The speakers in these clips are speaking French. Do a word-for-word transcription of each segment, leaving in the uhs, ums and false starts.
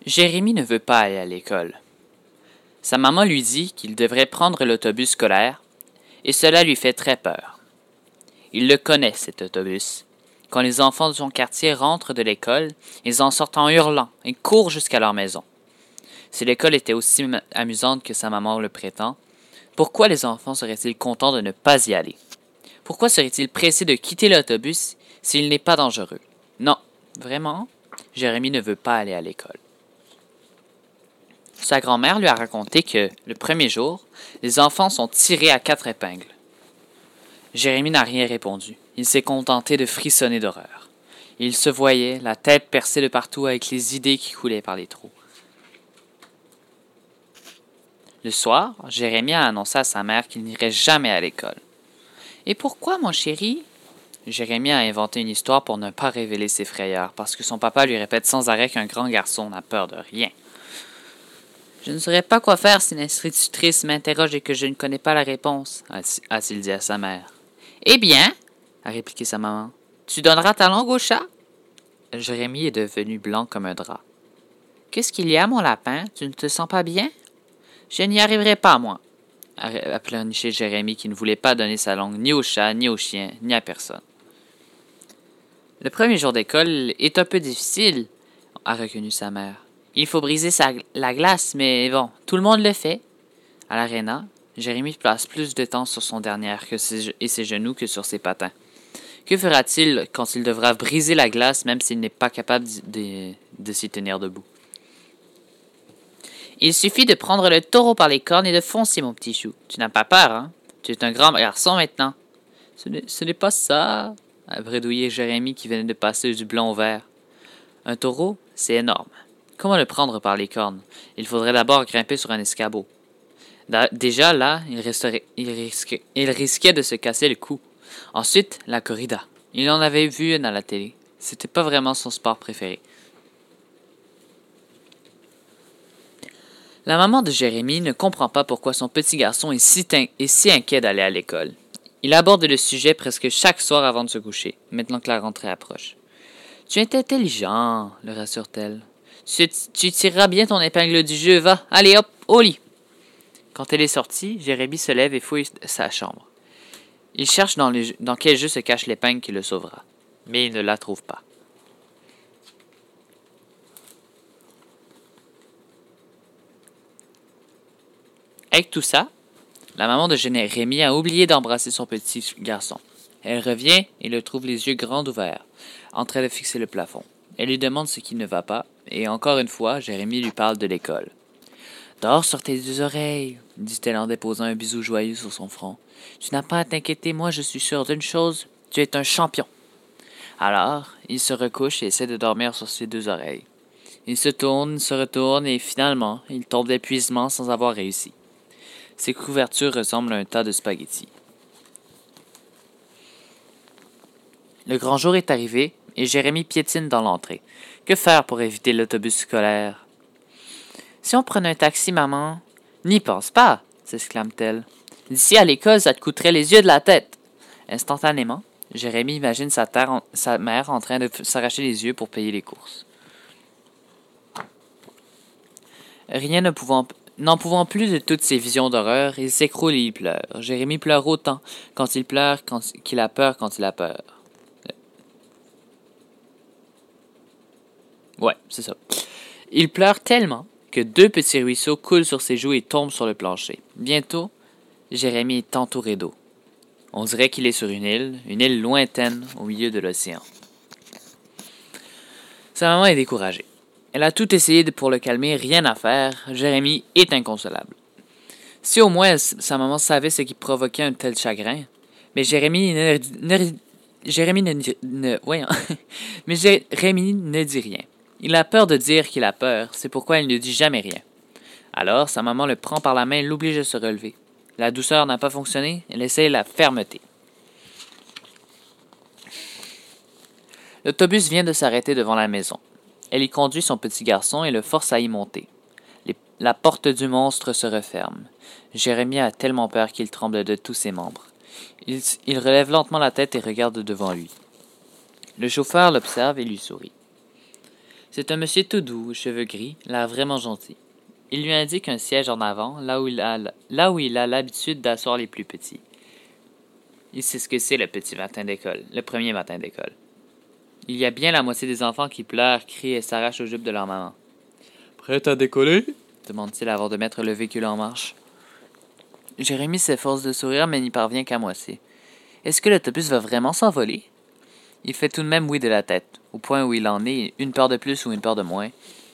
Jérémie ne veut pas aller à l'école. Sa maman lui dit qu'il devrait prendre l'autobus scolaire, et cela lui fait très peur. Il le connaît, cet autobus. Quand les enfants de son quartier rentrent de l'école, ils en sortent en hurlant et courent jusqu'à leur maison. Si l'école était aussi amusante que sa maman le prétend, pourquoi les enfants seraient-ils contents de ne pas y aller? Pourquoi seraient-ils pressés de quitter l'autobus s'il n'est pas dangereux? Non, vraiment, Jérémie ne veut pas aller à l'école. Sa grand-mère lui a raconté que, le premier jour, les enfants sont tirés à quatre épingles. Jérémie n'a rien répondu. Il s'est contenté de frissonner d'horreur. Il se voyait, la tête percée de partout avec les idées qui coulaient par les trous. Le soir, Jérémie a annoncé à sa mère qu'il n'irait jamais à l'école. « Et pourquoi, mon chéri? » Jérémie a inventé une histoire pour ne pas révéler ses frayeurs, parce que son papa lui répète sans arrêt qu'un grand garçon n'a peur de rien. « Je ne saurais pas quoi faire si l'institutrice m'interroge et que je ne connais pas la réponse, » a-t-il dit à sa mère. « Eh bien, » a répliqué sa maman, « tu donneras ta langue au chat? » Jérémie est devenu blanc comme un drap. « Qu'est-ce qu'il y a, mon lapin? Tu ne te sens pas bien? »« Je n'y arriverai pas, moi, » a pleurniché Jérémie qui ne voulait pas donner sa langue ni au chat, ni au chien, ni à personne. « Le premier jour d'école est un peu difficile, » a reconnu sa mère. « Il faut briser sa, la glace, mais bon, tout le monde le fait. » À l'aréna, Jérémie passe plus de temps sur son derrière que ses, et ses genoux que sur ses patins. Que fera-t-il quand il devra briser la glace même s'il n'est pas capable de, de, de s'y tenir debout? Il suffit de prendre le taureau par les cornes et de foncer, mon petit chou. Tu n'as pas peur, hein? Tu es un grand garçon maintenant. Ce n'est, ce n'est pas ça, a bredouillé Jérémie qui venait de passer du blanc au vert. Un taureau, c'est énorme. Comment le prendre par les cornes? Il faudrait d'abord grimper sur un escabeau. Déjà là, il, resterait, il, risquait, il risquait de se casser le cou. Ensuite, la corrida. Il en avait vu une à la télé. C'était pas vraiment son sport préféré. La maman de Jérémie ne comprend pas pourquoi son petit garçon est si, est si inquiet d'aller à l'école. Il aborde le sujet presque chaque soir avant de se coucher, maintenant que la rentrée approche. « Tu es intelligent, » le rassure-t-elle. Tu, tu tireras bien ton épingle du jeu, va, allez hop, au lit. Quand elle est sortie, Jérémie se lève et fouille sa chambre. Il cherche dans, le, dans quel jeu se cache l'épingle qui le sauvera, mais il ne la trouve pas. Avec tout ça, la maman de Jérémie a oublié d'embrasser son petit garçon. Elle revient et le trouve les yeux grands ouverts, en train de fixer le plafond. Elle lui demande ce qui ne va pas, et encore une fois, Jérémie lui parle de l'école. « Dors sur tes deux oreilles, » dit-elle en déposant un bisou joyeux sur son front. « Tu n'as pas à t'inquiéter, moi je suis sûre d'une chose, tu es un champion. » Alors, il se recouche et essaie de dormir sur ses deux oreilles. Il se tourne, se retourne et finalement, il tombe d'épuisement sans avoir réussi. Ses couvertures ressemblent à un tas de spaghettis. Le grand jour est arrivé et Jérémie piétine dans l'entrée. Que faire pour éviter l'autobus scolaire? « Si on prenait un taxi, maman? »« N'y pense pas, » s'exclame-t-elle. « D'ici à l'école, ça te coûterait les yeux de la tête. » Instantanément, Jérémie imagine sa, en, sa mère en train de s'arracher les yeux pour payer les courses. Rien ne pouvant, n'en pouvant plus de toutes ces visions d'horreur, il s'écroule et il pleure. Jérémie pleure autant quand il pleure quand, qu'il a peur quand il a peur. Ouais, c'est ça. Il pleure tellement que deux petits ruisseaux coulent sur ses joues et tombent sur le plancher. Bientôt, Jérémie est entouré d'eau. On dirait qu'il est sur une île, une île lointaine au milieu de l'océan. Sa maman est découragée. Elle a tout essayé pour le calmer, rien à faire. Jérémie est inconsolable. Si au moins sa maman savait ce qui provoquait un tel chagrin, mais Jérémie ne, ne, Jérémie ne, ne voyons, mais Jérémie ne dit rien. Il a peur de dire qu'il a peur, c'est pourquoi il ne dit jamais rien. Alors, sa maman le prend par la main et l'oblige à se relever. La douceur n'a pas fonctionné, elle essaie la fermeté. L'autobus vient de s'arrêter devant la maison. Elle y conduit son petit garçon et le force à y monter. Les, la porte du monstre se referme. Jérémie a tellement peur qu'il tremble de tous ses membres. Il, il relève lentement la tête et regarde devant lui. Le chauffeur l'observe et lui sourit. C'est un monsieur tout doux, aux cheveux gris, l'air vraiment gentil. Il lui indique un siège en avant, là où il a, là où il a l'habitude d'asseoir les plus petits. Il sait ce que c'est le petit matin d'école, le premier matin d'école. Il y a bien la moitié des enfants qui pleurent, crient et s'arrachent aux jupes de leur maman. « Prête à décoller ?» demande-t-il avant de mettre le véhicule en marche. Jérémie s'efforce de sourire, mais n'y parvient qu'à moitié. Est-ce que l'autobus va vraiment s'envoler? Il fait tout de même oui de la tête, au point où il en est une peur de plus ou une peur de moins.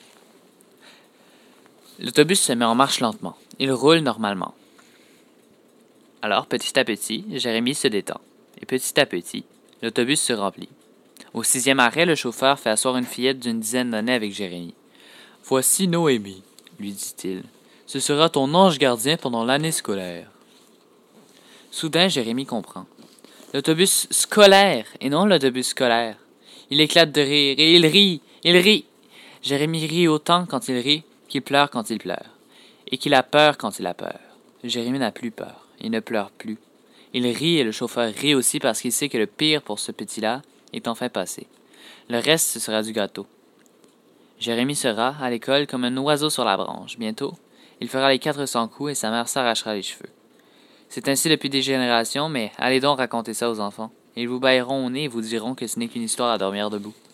L'autobus se met en marche lentement. Il roule normalement. Alors, petit à petit, Jérémie se détend. Et petit à petit, l'autobus se remplit. Au sixième arrêt, le chauffeur fait asseoir une fillette d'une dizaine d'années avec Jérémie. « Voici Noémie, » lui dit-il. « Ce sera ton ange gardien pendant l'année scolaire. » Soudain, Jérémie comprend. L'autobus scolaire et non l'autobus scolaire. Il éclate de rire et il rit, il rit. Jérémie rit autant quand il rit qu'il pleure quand il pleure. Et qu'il a peur quand il a peur. Jérémie n'a plus peur. Il ne pleure plus. Il rit et le chauffeur rit aussi parce qu'il sait que le pire pour ce petit-là est enfin passé. Le reste, ce sera du gâteau. Jérémie sera, à l'école, comme un oiseau sur la branche. Bientôt, il fera les quatre cents coups et sa mère s'arrachera les cheveux. C'est ainsi depuis des générations, mais allez donc raconter ça aux enfants. Ils vous bailleront au nez et vous diront que ce n'est qu'une histoire à dormir debout.